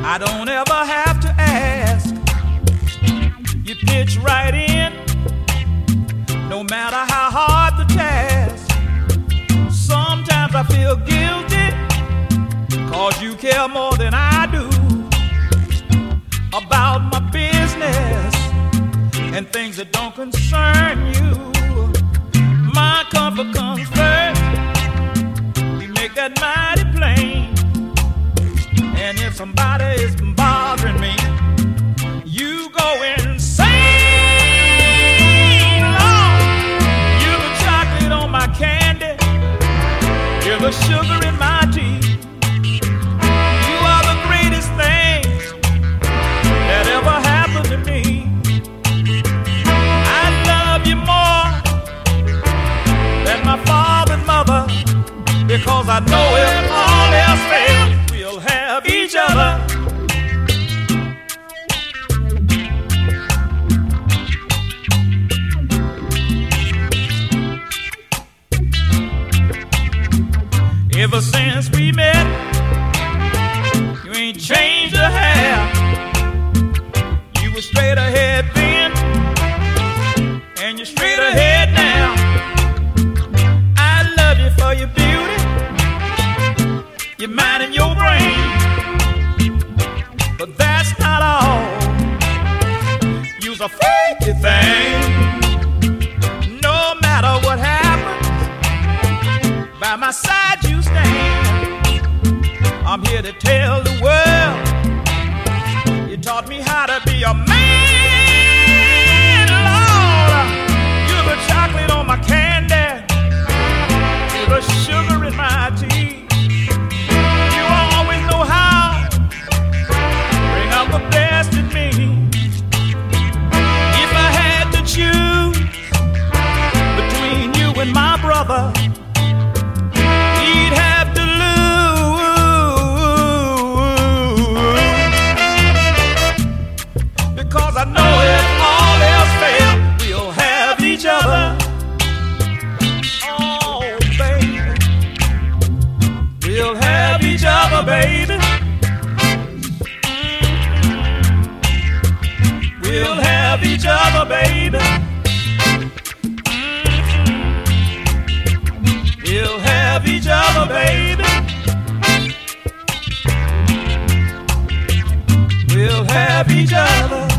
I don't ever have to ask. You pitch right in, no matter how hard the task. Sometimes I feel guilty, 'cause you care more than I do about my business and things that don't concern you. My comfort comes first, you make that mighty plain. And if somebody is bothering me, you go insane. Lord, you're the chocolate on my candy, you're the sugar in my tea. You are the greatest thing that ever happened to me. I love you more than my father and mother, because I know if all else fails, we'll have each other. Ever since we met, you ain't changed a hair. You were straight ahead then, and you're straight ahead now. I love you for your beauty, your mind and your brain. But that's not all. You're a freaky thing. No matter what happens, by my side you stand. I'm here to tell the world, you taught me how to be a man. Lord, you're the chocolate on my candy, you're the sugar in my tea. You always know how to bring out the best in me. If I had to choose between you and my brother, he'd have to lose, because I know if all else fails, we'll have each other. Oh, baby, we'll have each other, baby. We'll have each other, baby. We'll have each other, baby. We'll have each other.